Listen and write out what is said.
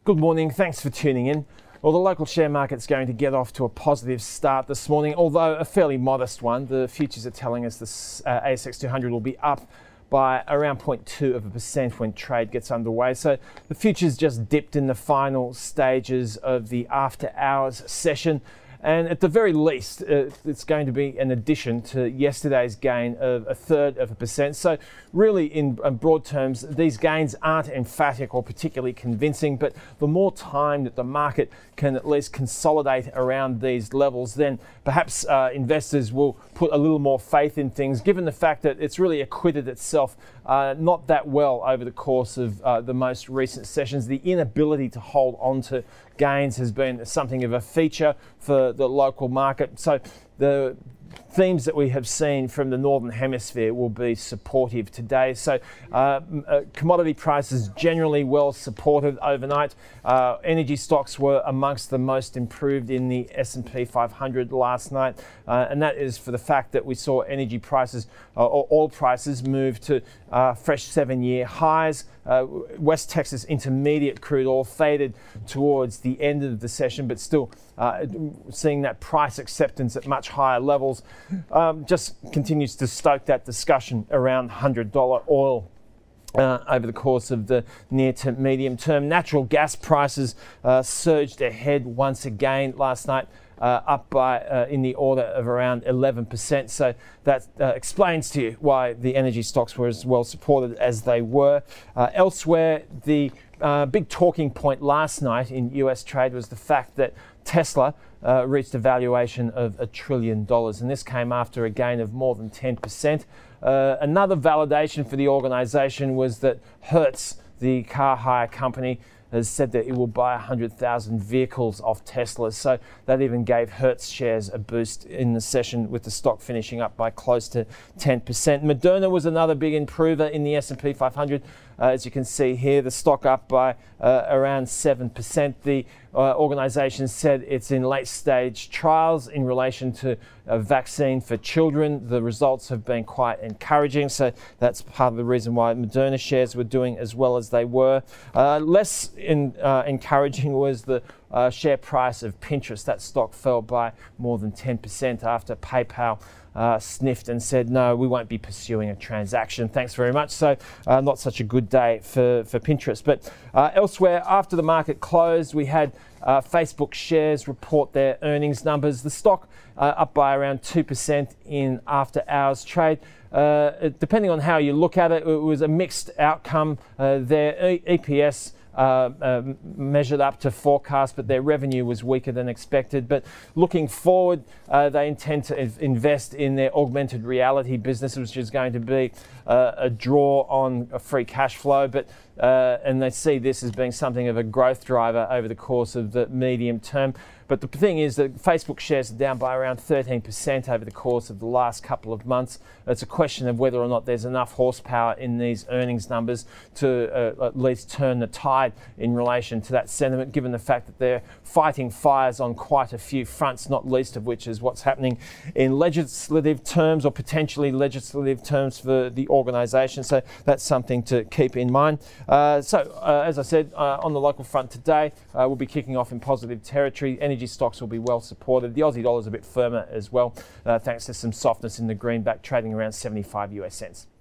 Good morning, thanks for tuning in. Well, the local share market's going to get off to a positive start this morning, although a fairly modest one. The futures are telling us the ASX 200 will be up by around 0.2% when trade gets underway. So the futures just dipped in the final stages of the after hours session. And at the very least, it's going to be an addition to yesterday's gain of 0.33%. So really, in broad terms, these gains aren't emphatic or particularly convincing, but the more time that the market can at least consolidate around these levels, then perhaps investors will put a little more faith in things, given the fact that it's really acquitted itself not that well over the course of the most recent sessions. The inability to hold on to gains has been something of a feature for the local market. So the themes that we have seen from the Northern Hemisphere will be supportive today. So commodity prices generally well supported overnight. Energy stocks were amongst the most improved in the S&P 500 last night. And that is for the fact that we saw energy prices or oil prices move to fresh 7-year highs. West Texas Intermediate crude oil faded towards the end of the session, but still seeing that price acceptance at much higher levels just continues to stoke that discussion around $100 oil. Over the course of the near to medium term. Natural gas prices surged ahead once again last night, up by in the order of around 11%. So that explains to you why the energy stocks were as well supported as they were. Elsewhere, the big talking point last night in US trade was the fact that Tesla reached a valuation of $1 trillion, and this came after a gain of more than 10%. Another validation for the organisation was that Hertz, the car hire company, has said that it will buy 100,000 vehicles off Tesla. So that even gave Hertz shares a boost in the session, with the stock finishing up by close to 10%. Moderna was another big improver in the S&P 500. As you can see here, the stock up by around 7%. The organisation said it's in late stage trials in relation to a vaccine for children. The results have been quite encouraging, so that's part of the reason why Moderna shares were doing as well as they were. Less encouraging was the share price of Pinterest. That stock fell by more than 10% after PayPal sniffed and said, no, we won't be pursuing a transaction. Thanks very much. So not such a good day for Pinterest. But elsewhere, after the market closed, we had Facebook shares report their earnings numbers. The stock up by around 2% in after hours trade. Depending on how you look at it, it was a mixed outcome. Their EPS measured up to forecast, but their revenue was weaker than expected. But looking forward, they intend to invest in their augmented reality business, which is going to be a draw on a free cash flow. But and they see this as being something of a growth driver over the course of the medium term. But the thing is that Facebook shares are down by around 13% over the course of the last couple of months. It's a question of whether or not there's enough horsepower in these earnings numbers to at least turn the tide in relation to that sentiment, given the fact that they're fighting fires on quite a few fronts, not least of which is what's happening in legislative terms or potentially legislative terms for the organisation. So that's something to keep in mind. As I said, on the local front today, we'll be kicking off in positive territory. Energy stocks will be well supported. The Aussie dollar is a bit firmer as well, thanks to some softness in the greenback, trading around 75 US cents.